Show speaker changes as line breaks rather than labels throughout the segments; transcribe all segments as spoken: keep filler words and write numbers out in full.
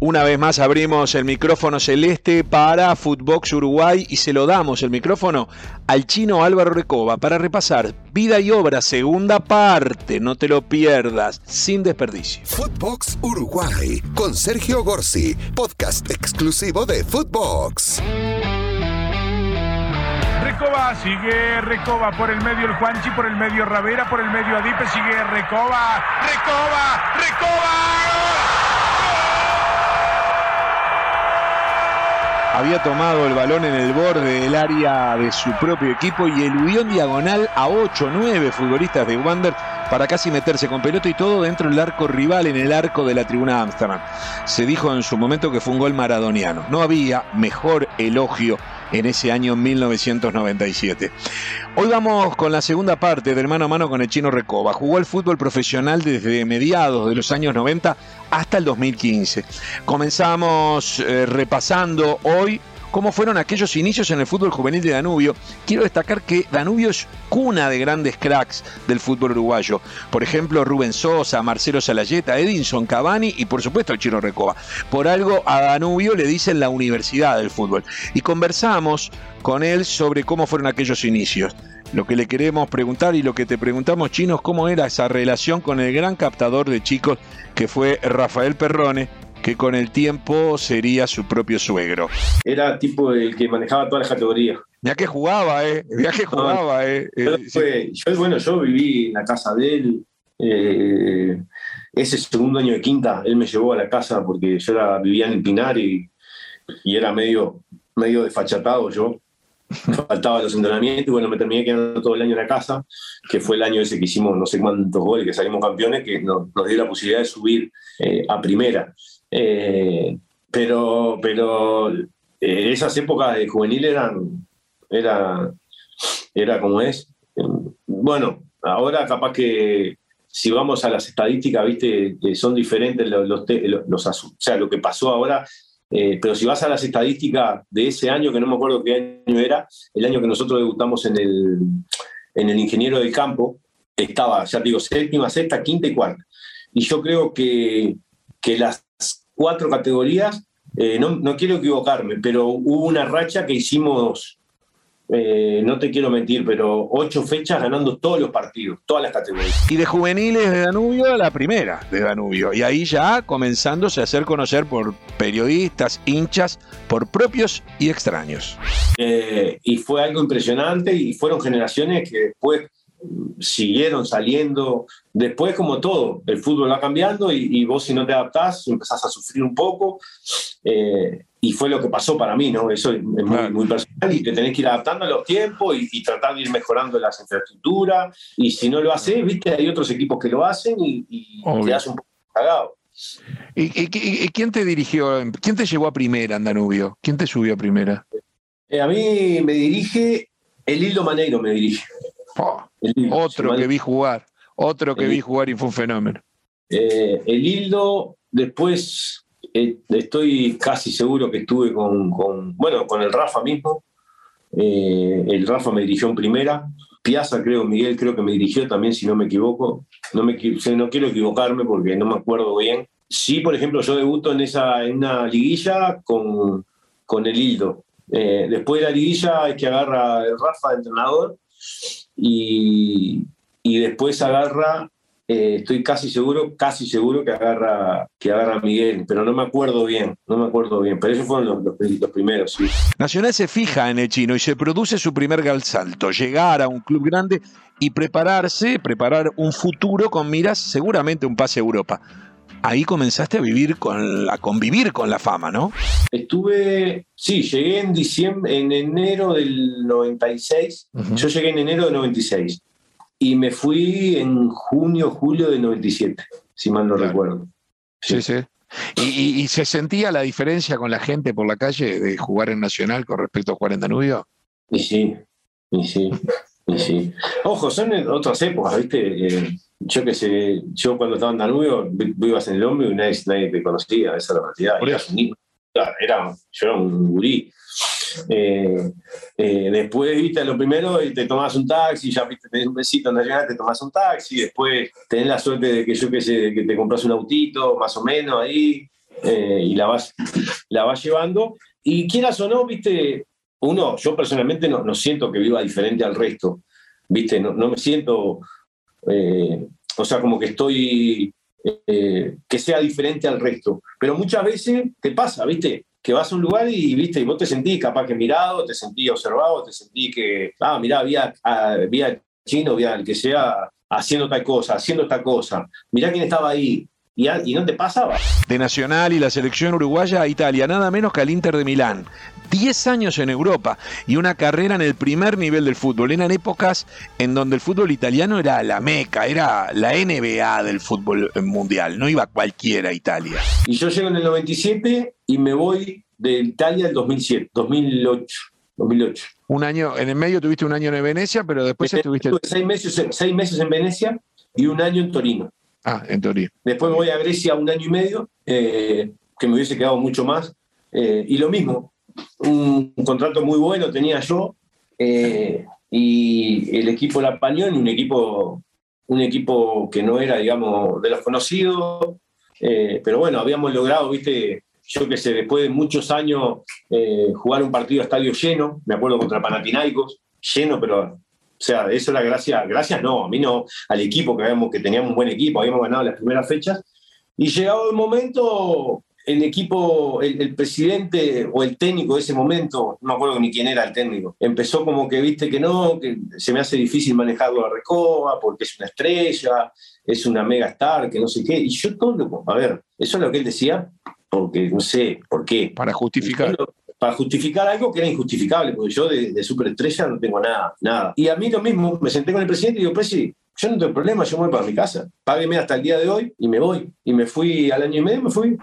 Una vez más abrimos el micrófono celeste para Footbox Uruguay y se lo damos el micrófono al chino Álvaro Recoba para repasar Vida y Obra, segunda parte. No te lo pierdas, sin desperdicio.
Footbox Uruguay con Sergio Gorsi, podcast exclusivo de Footbox.
Recoba, sigue Recoba por el medio el Juanchi, por el medio Ravera, por el medio Adipe, sigue Recoba, Recoba, Recoba.
Había tomado el balón en el borde del área de su propio equipo y eludió en diagonal a ocho o nueve futbolistas de Wander para casi meterse con pelota y todo dentro del arco rival, en el arco de la tribuna de Ámsterdam. Se dijo en su momento que fue un gol maradoniano. No había mejor elogio en ese año mil novecientos noventa y siete. Hoy vamos con la segunda parte del mano a mano con el chino Recoba. Jugó el fútbol profesional desde mediados de los años noventa hasta el dos mil quince. Comenzamos eh, repasando hoy cómo fueron aquellos inicios en el fútbol juvenil de Danubio. Quiero destacar que Danubio es cuna de grandes cracks del fútbol uruguayo. Por ejemplo, Rubén Sosa, Marcelo Salayeta, Edinson Cavani y por supuesto el chino Recoba. Por algo a Danubio le dicen la universidad del fútbol. Y conversamos con él sobre cómo fueron aquellos inicios. Lo que le queremos preguntar y lo que te preguntamos, Chino, es cómo era esa relación con el gran captador de chicos que fue Rafael Perrone, que con el tiempo sería su propio suegro.
Era tipo el que manejaba todas las categorías.
Ya que jugaba, ¿eh? Ya que jugaba, no, ¿eh?
Yo, fue, yo, bueno, yo viví en la casa de él. Eh, ese segundo año de quinta, él me llevó a la casa porque yo era, vivía en el Pinar y, y era medio, medio desfachatado yo. Faltaba los entrenamientos y bueno, me terminé quedando todo el año en la casa, que fue el año ese que hicimos no sé cuántos goles, que salimos campeones, que nos, nos dio la posibilidad de subir eh, a primera. Eh, pero pero eh, esas épocas de juvenil eran era, era como es. Eh, bueno, ahora capaz que si vamos a las estadísticas, viste, eh, son diferentes los, los, los, los o sea, lo que pasó ahora, eh, pero si vas a las estadísticas de ese año, que no me acuerdo qué año era, el año que nosotros debutamos en el, en el Ingeniero del Campo, estaba, ya te digo, séptima, sexta, quinta y cuarta. Y yo creo que, que las cuatro categorías, eh, no, no quiero equivocarme, pero hubo una racha que hicimos, eh, no te quiero mentir, pero ocho fechas ganando todos los partidos, todas las categorías.
Y de juveniles de Danubio a la primera de Danubio, y ahí ya comenzándose a hacer conocer por periodistas, hinchas, por propios y extraños.
Eh, y fue algo impresionante y fueron generaciones que después siguieron saliendo. Después, como todo, el fútbol va cambiando y, y vos si no te adaptás empezás a sufrir un poco, eh, y fue lo que pasó para mí, ¿no? Eso es muy, muy personal y te tenés que ir adaptando a los tiempos y, y tratar de ir mejorando las infraestructuras, y si no lo haces, viste, hay otros equipos que lo hacen y, y te hace un poco cagado.
¿Y, y, y quién te dirigió, quién te llevó a primera en Danubio? ¿Quién te subió a primera?
Eh, a mí me dirige el Hildo Maneiro, me dirige.
Oh, otro que vi jugar, otro que vi jugar y fue un fenómeno.
Eh, el Hildo, después eh, estoy casi seguro que estuve con, con bueno, con el Rafa mismo. Eh, el Rafa me dirigió en primera. Piazza, creo, Miguel, creo que me dirigió también, si no me equivoco. No, me, no quiero equivocarme porque no me acuerdo bien. Sí, por ejemplo, yo debuto en, esa, en una liguilla con, con el Hildo. Eh, después de la liguilla es que agarra el Rafa de entrenador. Y, y después agarra, eh, estoy casi seguro, casi seguro que agarra, que agarra a Miguel, pero no me acuerdo bien, no me acuerdo bien, pero esos fueron los, los, los primeros, sí.
Nacional se fija en el chino y se produce su primer gran salto, llegar a un club grande y prepararse, preparar un futuro con miras seguramente un pase a Europa. Ahí comenzaste a vivir con a convivir con la fama, ¿no?
Estuve, sí, llegué en diciembre, en enero del noventa y seis. Uh-huh. Yo llegué en enero del noventa y seis y me fui en junio, julio del noventa y siete, si mal no claro. recuerdo.
Sí, sí. sí. ¿Y, y, ¿Y se sentía la diferencia con la gente por la calle de jugar en Nacional con respecto a jugar en Danubio?
Y sí, y sí, y sí. Ojo, son otras épocas, ¿viste? Eh, Yo qué sé, yo cuando estaba en Danubio, vivas en el hombro y nadie, nadie te conocía, esa es la realidad. Eras un niño, era, yo era un gurí. Eh, eh, después, viste, lo primero, te tomás un taxi, ya viste, tenés un besito en Nacional, te tomás un taxi, después tenés la suerte de que yo qué sé, que te compras un autito, más o menos ahí. eh, y la vas, la vas llevando. Y quieras o no, viste, uno, yo personalmente no, no siento que viva diferente al resto, viste, no, no me siento, eh, o sea, como que estoy, eh, que sea diferente al resto. Pero muchas veces te pasa, viste, que vas a un lugar y, viste, y vos te sentís capaz que mirado, te sentís observado, te sentís que, ah, mirá, había, había chino, había el que sea haciendo tal cosa, haciendo esta cosa. Mirá quién estaba ahí. Y, y no te pasaba.
De Nacional y la selección uruguaya a Italia, nada menos que al Inter de Milán. Diez años en Europa y una carrera en el primer nivel del fútbol. Eran épocas en donde el fútbol italiano era la meca, era la N B A del fútbol mundial. No iba cualquiera a Italia.
Y yo llego en el noventa y siete y me voy de Italia el dos mil siete, dos mil ocho. dos mil ocho.
Un año, en el medio tuviste un año en Venecia, pero después
Tuve
estuviste...
Seis meses, seis meses en Venecia y un año en Torino.
Ah, en Torino.
Después me voy a Grecia un año y medio, eh, que me hubiese quedado mucho más. Eh, y lo mismo, un, un contrato muy bueno tenía yo, eh, y el equipo la apañó en un equipo, un equipo que no era, digamos, de los conocidos. Eh, pero bueno, habíamos logrado, viste, yo que sé, después de muchos años, eh, jugar un partido a estadio lleno, me acuerdo contra Panathinaikos, lleno, pero... O sea, eso era gracias, gracias no, a mí no, al equipo, que, habíamos, que teníamos un buen equipo, habíamos ganado las primeras fechas. Y llegado el momento, el equipo, el, el presidente o el técnico de ese momento, no me acuerdo ni quién era el técnico, empezó como que, viste, que no, que se me hace difícil manejarlo a Recoba porque es una estrella, es una mega star, que no sé qué. Y yo todo, a ver, eso es lo que él decía, porque no sé por qué.
Para justificar.
Para justificar algo que era injustificable, porque yo de, de superestrella no tengo nada, nada. Y a mí lo mismo, me senté con el presidente y digo, Presi, yo no tengo problema, yo me voy para mi casa. Págueme hasta el día de hoy y me voy. Y me fui al año y medio, me fui.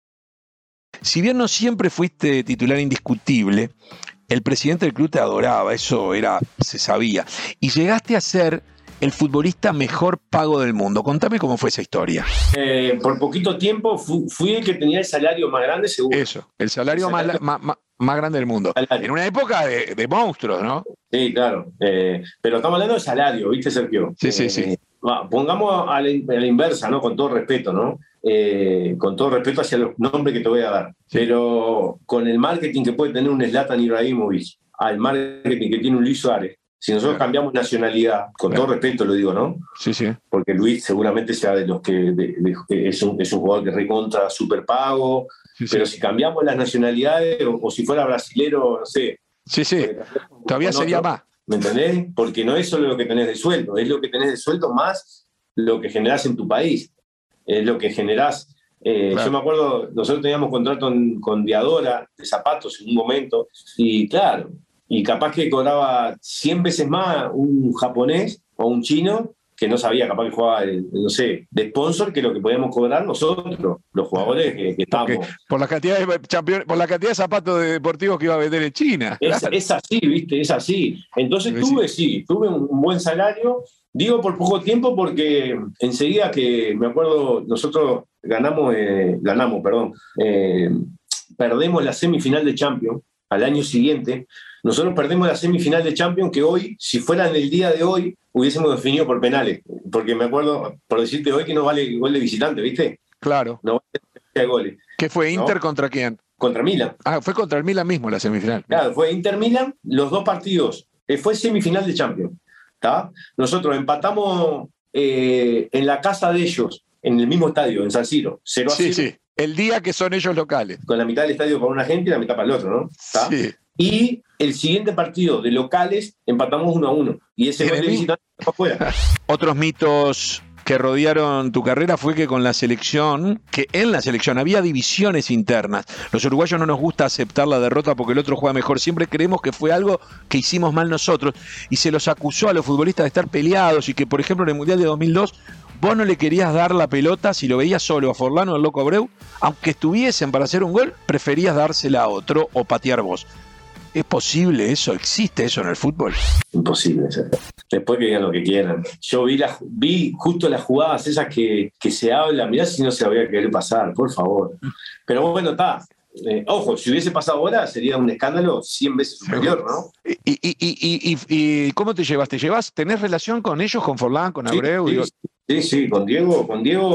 Si bien no siempre fuiste titular indiscutible, el presidente del club te adoraba, eso era, se sabía. Y llegaste a ser el futbolista mejor pago del mundo. Contame cómo fue esa historia.
Eh, por poquito tiempo fui, fui el que tenía el salario más grande, seguro.
Eso, el salario, el salario más, más, más grande del mundo. Salario. En una época de, de monstruos, ¿no?
Sí, claro. Eh, pero estamos hablando de salario, ¿viste, Sergio?
Sí, sí,
eh,
sí.
Pongamos a la, a la inversa, ¿no? Con todo respeto, ¿no? Eh, con todo respeto hacia los nombres que te voy a dar. Sí. Pero con el marketing que puede tener un Zlatan Ibrahimovic, al marketing que tiene un Luis Suárez, si nosotros claro. cambiamos nacionalidad, con claro. todo respeto lo digo, ¿no?
Sí, sí.
Porque Luis seguramente sea de los que de, de, de, es, un, es un jugador que recontra super pago, sí, pero sí. si cambiamos las nacionalidades, o, o si fuera brasilero, no sé.
Sí, sí, todavía sería otro, más.
¿Me entendés? Porque no es solo lo que tenés de sueldo, es lo que tenés de sueldo más lo que generás en tu país. Es lo que generás. Eh, claro. Yo me acuerdo, nosotros teníamos contrato en, con Diadora de zapatos en un momento, y claro, y capaz que cobraba cien veces más un japonés o un chino que no sabía, capaz que jugaba, el, no sé, de sponsor, que lo que podíamos cobrar nosotros, los jugadores que, que estábamos.
Por la cantidad de campeón, por la cantidad de zapatos deportivos que iba a vender en China.
Es,
claro.
es así, ¿viste? Es así. Entonces sí, tuve, sí, tuve un, un buen salario. Digo por poco tiempo porque enseguida que, me acuerdo, nosotros ganamos, eh, ganamos, perdón, eh, perdemos la semifinal de Champions al año siguiente. Nosotros perdemos la semifinal de Champions que hoy, si fuera en el día de hoy, hubiésemos definido por penales. Porque me acuerdo, por decirte hoy, que no vale gol de visitante, ¿viste?
Claro.
No vale goles.
¿Qué fue Inter
¿no?
contra quién?
Contra Milan.
Ah, fue contra el Milan mismo la semifinal.
Claro, fue Inter-Milan, los dos partidos. Eh, fue semifinal de Champions. ¿Tá? Nosotros empatamos eh, en la casa de ellos, en el mismo estadio, en San Siro, cero a cero.
Sí, sí. El día que son ellos locales.
Con la mitad del estadio para una gente y la mitad para el otro, ¿no? ¿Tá?
Sí.
Y el siguiente partido de locales empatamos uno a uno. Y ese gol de visitante fue afuera.
Otros mitos que rodearon tu carrera fue que con la selección, que en la selección había divisiones internas. Los uruguayos no nos gusta aceptar la derrota porque el otro juega mejor. Siempre creemos que fue algo que hicimos mal nosotros. Y se los acusó a los futbolistas de estar peleados y que, por ejemplo, en el Mundial de dos mil dos, vos no le querías dar la pelota si lo veías solo a Forlán o al Loco Abreu. Aunque estuviesen para hacer un gol, preferías dársela a otro o patear vos. ¿Es posible eso? ¿Existe eso en el fútbol?
Imposible. Después que digan lo que quieran. Yo vi, la, vi justo las jugadas esas que, que se hablan. Mirá si no se había querido pasar, por favor. Pero bueno, está. Eh, ojo, si hubiese pasado ahora sería un escándalo cien veces superior, ¿no?
¿Y, y, y, y, y cómo te llevas? ¿Te llevas? ¿Tenés relación con ellos, con Forlán, con Abreu?
Sí,
digo...
sí, sí, con Diego, con Diego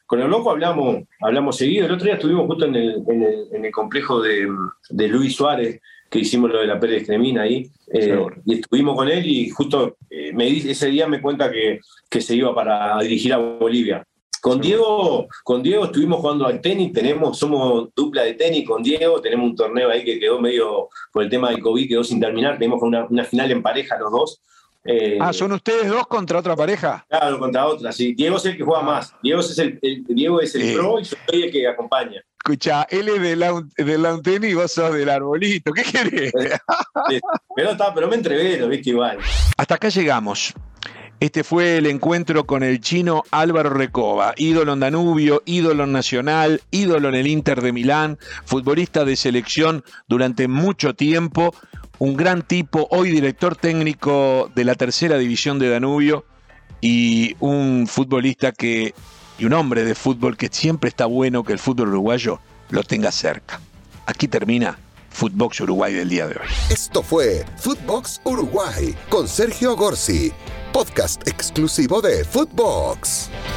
con el loco hablamos, hablamos seguido. El otro día estuvimos justo en el, en el, en el complejo de, de Luis Suárez, que hicimos lo de la Pérez Cremina ahí, eh, y estuvimos con él y justo eh, me, ese día me cuenta que, que se iba para dirigir a Bolivia. Con Diego, con Diego estuvimos jugando al tenis, tenemos, somos dupla de tenis con Diego, tenemos un torneo ahí que quedó medio, por el tema del COVID, quedó sin terminar, tenemos una, una final en pareja los dos. Eh,
ah, ¿son ustedes dos contra otra pareja?
Claro, contra otra, sí. Diego es el que juega más, Diego es el, el, Diego es el eh. pro y yo soy el que acompaña.
Escucha, él es del lawn, del lawn tenis y vos sos del arbolito, ¿qué querés?
Sí, pero, está, pero me entrevero, viste, igual.
Hasta acá llegamos. Este fue el encuentro con el chino Álvaro Recoba, ídolo en Danubio, ídolo en Nacional, ídolo en el Inter de Milán, futbolista de selección durante mucho tiempo, un gran tipo, hoy director técnico de la tercera división de Danubio y un futbolista que, y un hombre de fútbol que siempre está bueno que el fútbol uruguayo lo tenga cerca. Aquí termina Footbox Uruguay del día de hoy.
Esto fue Footbox Uruguay con Sergio Gorsi, podcast exclusivo de Footbox.